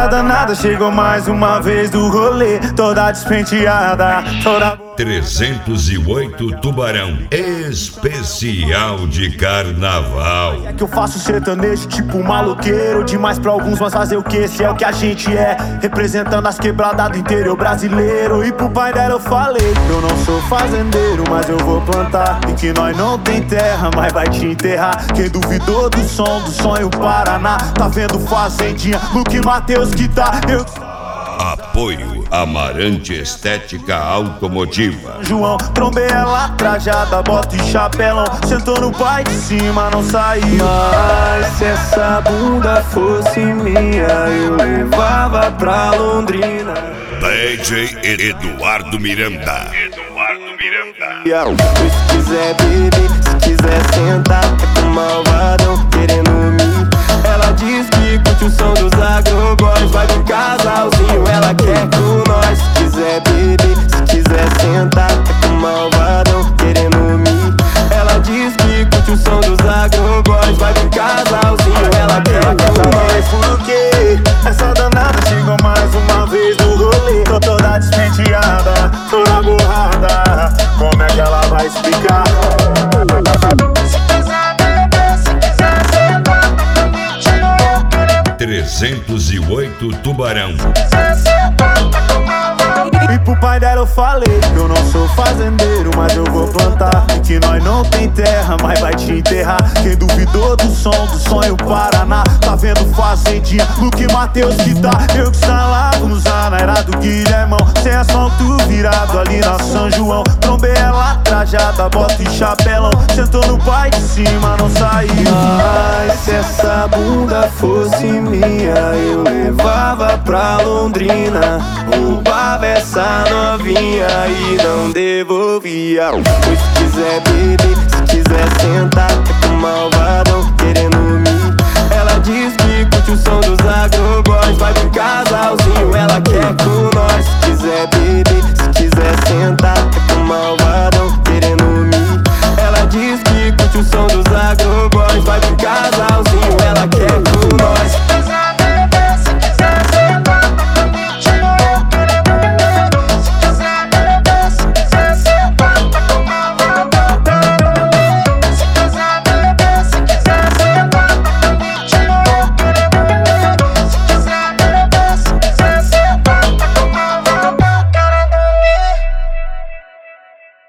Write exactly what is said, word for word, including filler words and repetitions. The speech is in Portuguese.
Essa danada chegou mais uma vez do rolê, toda despenteada, toda... trezentos e oito Tubarão, especial de carnaval. É que eu faço sertanejo tipo maloqueiro, demais pra alguns, mas fazer o que? Esse é o que a gente é, representando as quebradas do interior brasileiro. E pro pai dela eu falei, eu não sou fazendeiro, mas eu vou plantar. E que nós não tem terra, mas vai te enterrar. Quem duvidou do som, do sonho Paraná, tá vendo fazendinha, Luque Matheus que tá, eu... Apoio Amarante Estética Automotiva. João, trombei ela trajada, bota e chapelão, sentou no pai de cima, não saiu. Mas se essa bunda fosse minha, eu levava pra Londrina. D J Eduardo Miranda. Eduardo Miranda. Se quiser beber, se quiser sentar, é com malvadão querendo me. Ela diz que curte o som dos agroboys, vai com casalzinho, ela quer com nós. Se quiser beber, se quiser sentar, é com malvadão querendo me. Ela diz que curte o som dos agroboys, vai com casalzinho, ela quer com nós. Por quê? Essa danada chegou mais uma vez no rolê, tô toda despenteada, toda borrada, como é que ela vai explicar? trezentos e oito Tubarão. E pro pai dela eu falei que eu não sou fazendeiro, mas eu vou plantar. E que nós não tem terra, mas vai te enterrar. Quem duvidou do som, do sonho Paraná, tá vendo fazendinha, Luque Matheus que tá. Eu que salavo nos na era do Guilhermão, sem asfalto virado ali na São João. Trombei ela trajada, bota e chapelão, sentou no pai de cima, não saiu. Mas se essa bunda fosse minha, eu levava pra Londrina, roubava essa novinha e não devolvia. Pois se quiser beber, se quiser sentar, é com malvadão querendo me. Ela diz que curte o som dos agroboys, vai com casalzinho, ela quer com